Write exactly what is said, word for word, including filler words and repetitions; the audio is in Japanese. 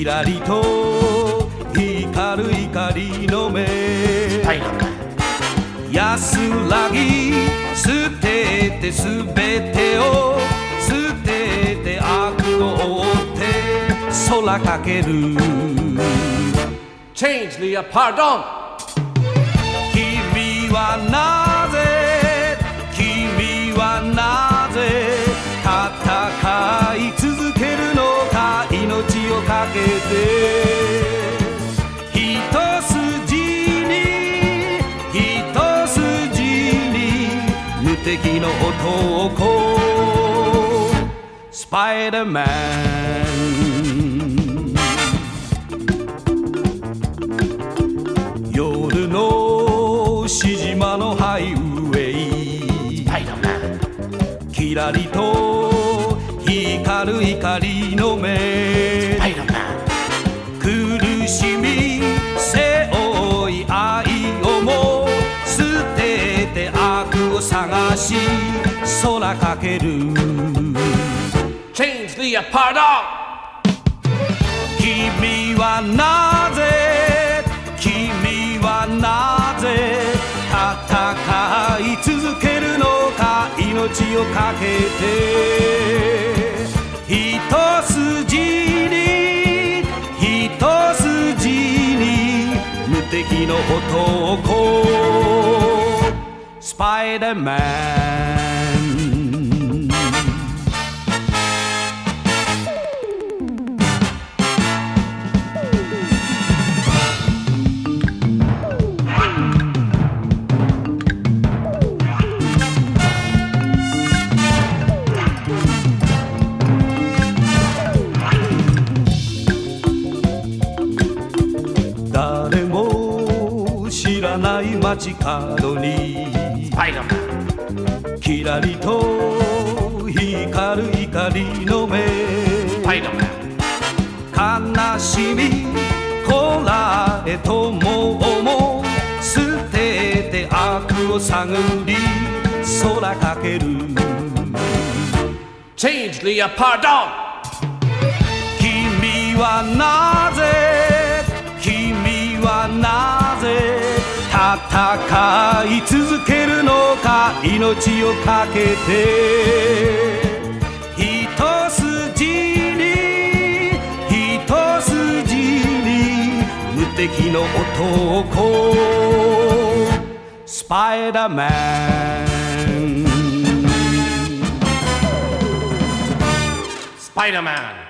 キラリと光る光の目、安らぎ捨ててすべてを捨てて悪を追って空かける Change the pardon 君はなぜ君はなぜ戦い続けるのか、命をかけて一筋に一筋に無敵の男スパイダーマン、夜のしじまのハイウェイ、キラリと光る光の目、苦しみ背負い愛をも捨てて悪を探し空かける Change the pardon 君はなぜ君はなぜ戦い続けるのか、命をかけて一筋に一筋に無敵の男スパイダーマン、誰も知らない街角にキラリと光る光の目、悲しみこらえともも捨てて悪を探り空かける Change the pardon 君はなぜ君はなぜ戦い続けるのか、命をかけて一筋に一筋に無敵の男スパイダーマン、 Spider-Man